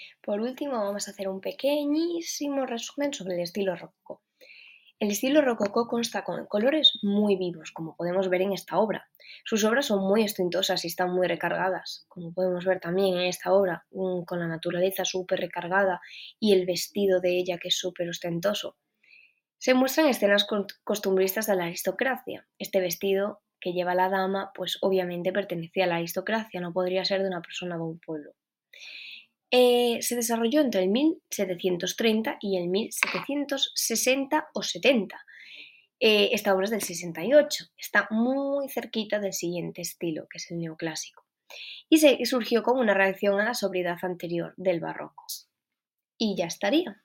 Por último, vamos a hacer un pequeñísimo resumen sobre el estilo rococó. El estilo rococó consta con colores muy vivos, como podemos ver en esta obra. Sus obras son muy ostentosas y están muy recargadas, como podemos ver también en esta obra, con la naturaleza súper recargada y el vestido de ella que es súper ostentoso. Se muestran escenas costumbristas de la aristocracia. Este vestido que lleva la dama, pues obviamente pertenecía a la aristocracia, no podría ser de una persona de un pueblo. Se desarrolló entre el 1730 y el 1760 o 70. Esta obra es del 68, está muy cerquita del siguiente estilo, que es el neoclásico, y surgió como una reacción a la sobriedad anterior del barroco. Y ya estaría.